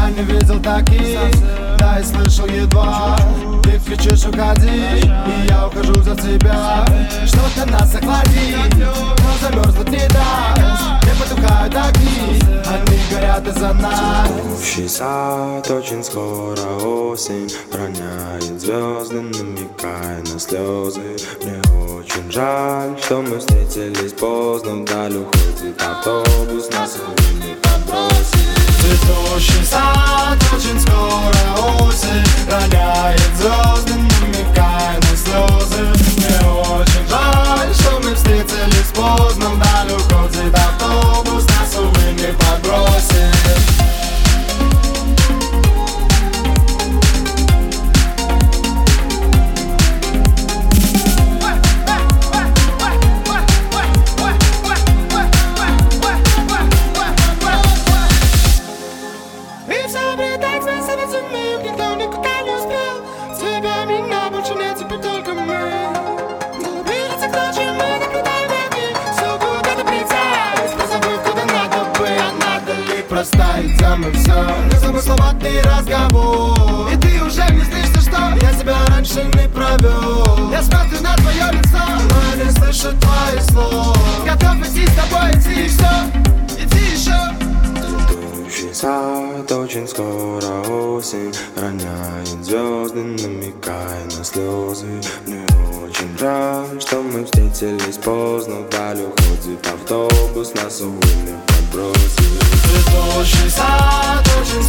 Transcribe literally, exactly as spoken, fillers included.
Я не видел таких, да и слышал едва. Ты кричишь уходи, и я ухожу за тебя. Что-то нас охладит, но замерзнуть не даст. Не потухают огни, они горят из-за нас. Общий сад, очень скоро осень роняет звезды, намекая на слезы. Мне очень жаль, что мы встретились поздно. Вдаль уходит автобус, нас не подбросит. Цветущий сад, очень скоро осень роняет звезды, намекая на слезы. Мне очень жаль, что мы встретились поздно. Вдаль уходит автобус, нас, увы, не подбросит. Никто никуда не успел. Тебя, меня, больше нет, теперь только мы. Двигаться к ночи, мы наблюдаем огни. Все куда-то прицелись, позабыв, куда надо бы. А надо ли Просто идем и все. Незамысловатый разговор, и ты уже не злишься, что я тебя раньше не провел. Я смотрю на твое лицо, но я не слышу твоих слов. Готов идти с тобой, идти и все, иди еще. Цветущий сад, очень скоро осень роняет звезды, намекая на слезы. Мне очень жаль, что мы встретились поздно. Вдаль уходит автобус, нас, увы, не подбросит. Цветущий сад, очень